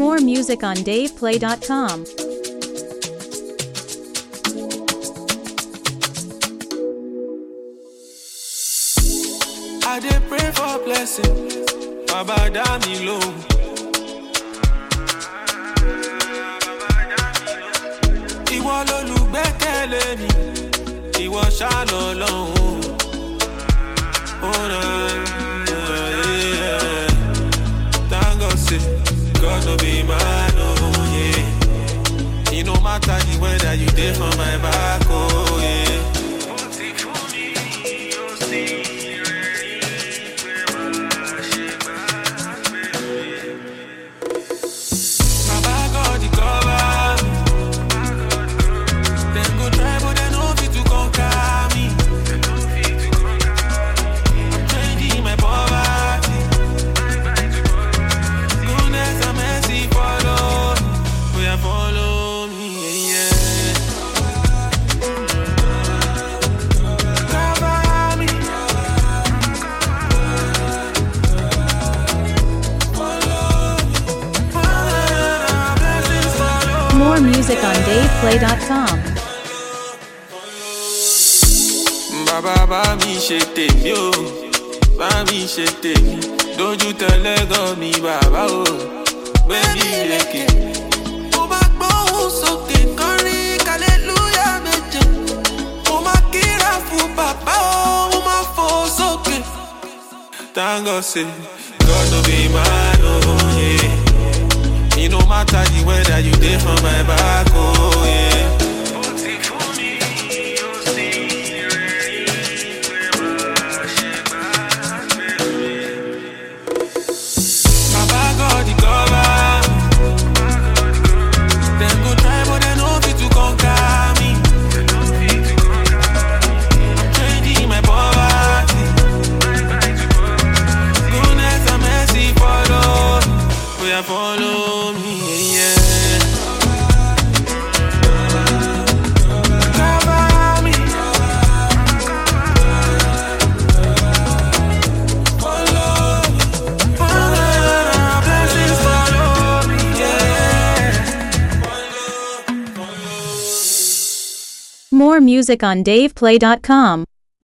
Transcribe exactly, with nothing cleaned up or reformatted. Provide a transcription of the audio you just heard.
More music on dave play dot com. I dey pray for blessing, Baba dá mi lóhùn. Ìwọ lolùgbẹ́kẹ̀lé mi, ìwọ ṣá lọ́lọ́run. Oh, nah, yeah. Thank God, say, God no be man, oh yeah. It no matter the weather, you dey for my back, oh yeah. More music on dave play dot com. Baba bá mi ṣe tèmi o, bá mi ṣe tèmi. Dojú tẹ́lẹ̀ gan mi bàbá o, gbẹ̀mí lékè. Mo máa gbóhùn sókè kọrin hallelujah méje. Mo máa kíra fún bàbá o, mo máa fò sókè. Thank God, say, God no be man, oh yeah. It no matter the weather, you dey for my back, oh yeah. Baba God the cover. Them go try but they no fit to conquer me. I'm trading my poverty. Goodness and mercy follow. We are follow me, yeah. Cover me. Follow me. Follow, blessings follow me, yeah. Follow, follow. More music on dave play dot com.